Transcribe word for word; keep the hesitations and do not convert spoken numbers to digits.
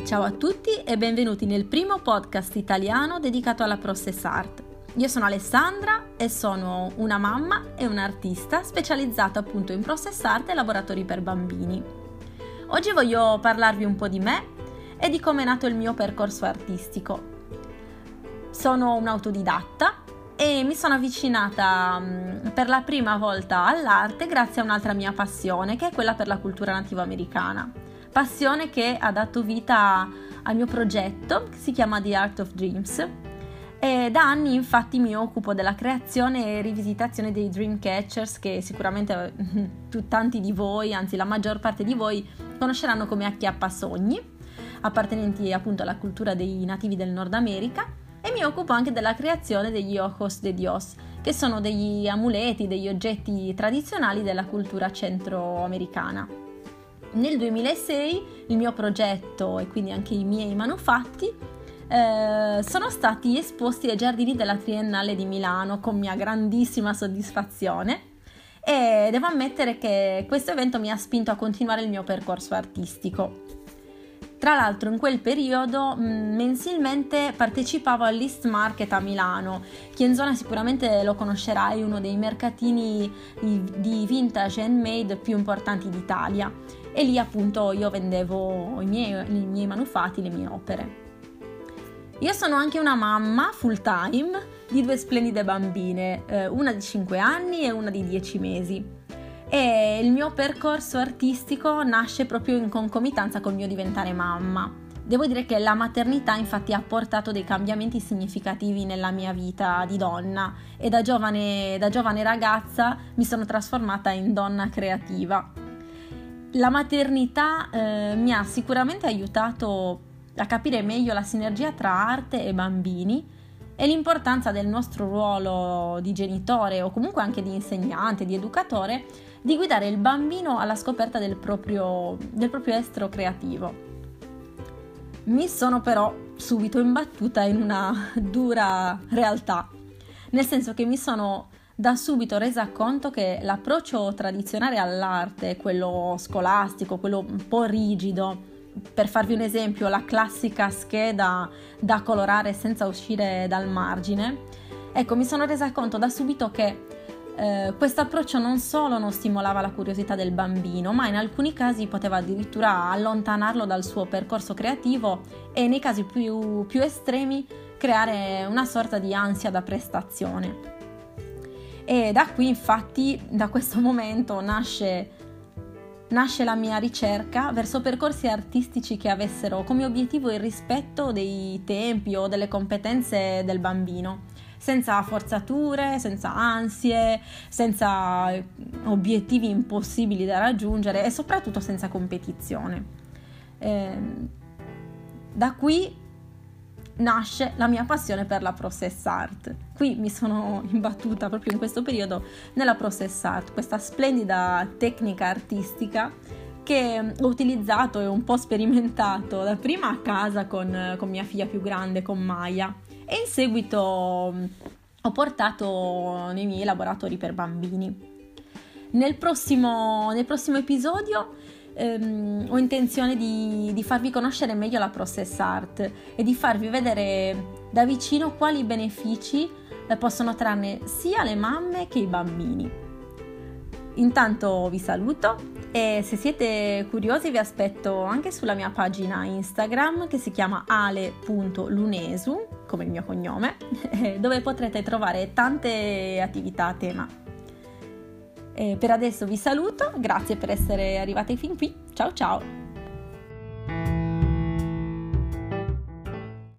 Ciao a tutti e benvenuti nel primo podcast italiano dedicato alla process art. Io sono Alessandra e sono una mamma e un'artista specializzata appunto in process art e laboratori per bambini. Oggi voglio parlarvi un po' di me e di come è nato il mio percorso artistico. Sono un'autodidatta e mi sono avvicinata mh, per la prima volta all'arte grazie a un'altra mia passione, che è quella per la cultura nativa americana. Passione che ha dato vita al mio progetto, che si chiama The Art of Dreams, e da anni infatti mi occupo della creazione e rivisitazione dei dream catchers, che sicuramente tu, tanti di voi, anzi la maggior parte di voi, conosceranno come acchiappasogni, appartenenti appunto alla cultura dei nativi del Nord America, e mi occupo anche della creazione degli ojos de Dios, che sono degli amuleti, degli oggetti tradizionali della cultura centroamericana. Nel duemilasei il mio progetto e quindi anche i miei manufatti eh, sono stati esposti ai giardini della Triennale di Milano con mia grandissima soddisfazione, e devo ammettere che questo evento mi ha spinto a continuare il mio percorso artistico. Tra l'altro in quel periodo mh, mensilmente partecipavo all'East Market a Milano, che in zona sicuramente lo conoscerai, uno dei mercatini di, di vintage handmade più importanti d'Italia, e lì appunto io vendevo i miei, i miei manufatti, le mie opere. Io sono anche una mamma full time di due splendide bambine, eh, una di cinque anni e una di dieci mesi. E il mio percorso artistico nasce proprio in concomitanza col mio diventare mamma. Devo dire che la maternità infatti ha portato dei cambiamenti significativi nella mia vita di donna, e da giovane, da giovane ragazza mi sono trasformata in donna creativa. La maternità eh, mi ha sicuramente aiutato a capire meglio la sinergia tra arte e bambini e l'importanza del nostro ruolo di genitore, o comunque anche di insegnante, di educatore, di guidare il bambino alla scoperta del proprio, del proprio estro creativo. Mi sono però subito imbattuta in una dura realtà, nel senso che mi sono da subito resa conto che l'approccio tradizionale all'arte, quello scolastico, quello un po' rigido, per farvi un esempio, la classica scheda da colorare senza uscire dal margine, ecco, mi sono resa conto da subito che eh, questo approccio non solo non stimolava la curiosità del bambino, ma in alcuni casi poteva addirittura allontanarlo dal suo percorso creativo e nei casi più, più estremi creare una sorta di ansia da prestazione. E da qui infatti, da questo momento nasce Nasce la mia ricerca verso percorsi artistici che avessero come obiettivo il rispetto dei tempi o delle competenze del bambino, senza forzature, senza ansie, senza obiettivi impossibili da raggiungere e soprattutto senza competizione. Eh, da qui nasce la mia passione per la process art. Qui mi sono imbattuta proprio in questo periodo nella process art, questa splendida tecnica artistica che ho utilizzato e un po' sperimentato dapprima a casa con, con mia figlia più grande, con Maya, e in seguito ho portato nei miei laboratori per bambini. Nel prossimo, nel prossimo episodio Um, ho intenzione di, di farvi conoscere meglio la process art e di farvi vedere da vicino quali benefici eh, possono trarne sia le mamme che i bambini. Intanto vi saluto e se siete curiosi vi aspetto anche sulla mia pagina Instagram, che si chiama ale punto lunesu, come il mio cognome, dove potrete trovare tante attività a tema. E per adesso vi saluto, grazie per essere arrivati fin qui, ciao ciao!